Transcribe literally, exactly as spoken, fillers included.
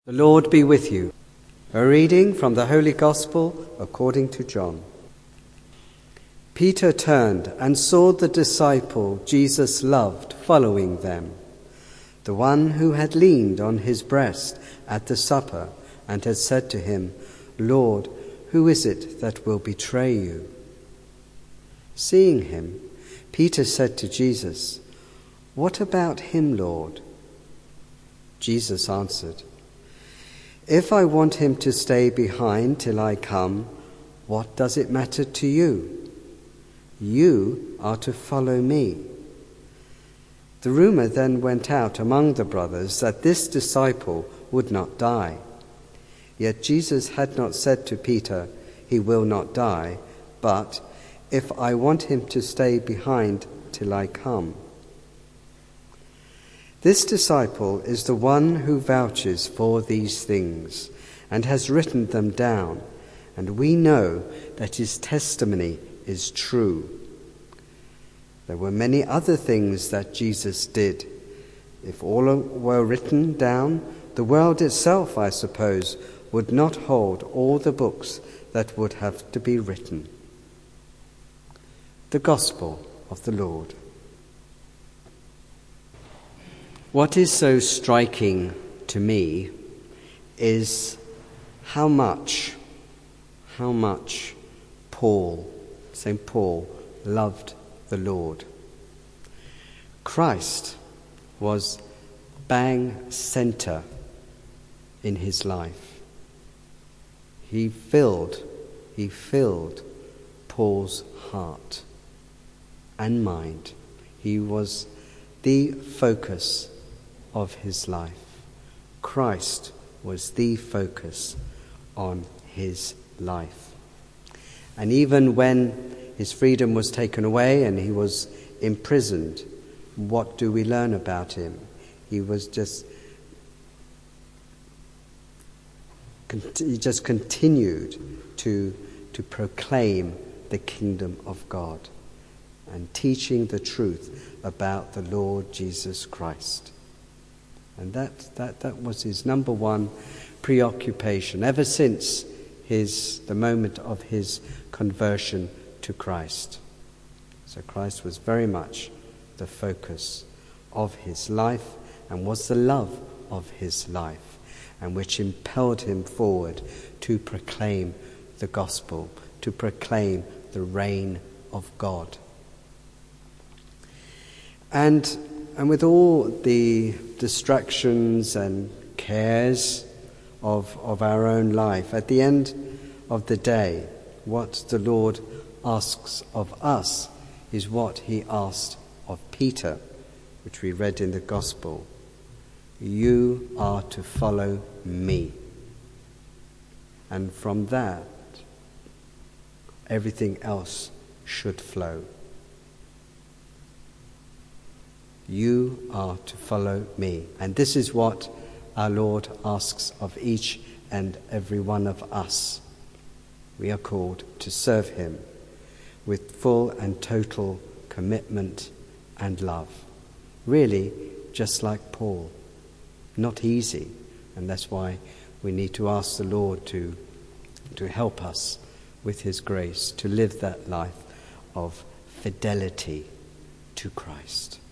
The Lord be with you. A reading from the Holy Gospel according to John. Peter turned and saw the disciple Jesus loved following them, the one who had leaned on his breast at the supper and had said to him, "Lord, who is it that will betray you?" Seeing him, Peter said to Jesus, "What about him, Lord?" Jesus answered, "If I want him to stay behind till I come, what does it matter to you? You are to follow me." The rumor then went out among the brothers that this disciple would not die. Yet Jesus had not said to Peter, "He will not die," but, "If I want him to stay behind till I come." This disciple is the one who vouches for these things and has written them down, and we know that his testimony is true. There were many other things that Jesus did. If all were written down, the world itself, I suppose, would not hold all the books that would have to be written. The Gospel of the Lord. What is so striking to me is how much, how much Paul, Saint Paul, loved the Lord. Christ was bang center in his life. He filled, he filled Paul's heart and mind. He was the focus of his life. Christ was the focus on his life. And even when his freedom was taken away and he was imprisoned, what do we learn about him? He was just he just continued to to proclaim the kingdom of God and teaching the truth about the Lord Jesus Christ. And that, that, that was his number one preoccupation ever since his the moment of his conversion to Christ. So Christ was very much the focus of his life and was the love of his life, and which impelled him forward to proclaim the gospel, to proclaim the reign of God. And and with all the distractions and cares of, of our own life, at the end of the day, what the Lord asks of us is what he asked of Peter, which we read in the Gospel. You are to follow me. And from that, everything else should flow. You are to follow me. And this is what our Lord asks of each and every one of us. We are called to serve him with full and total commitment and love. Really, just like Paul. Not easy. And that's why we need to ask the Lord to, to help us with his grace to live that life of fidelity to Christ.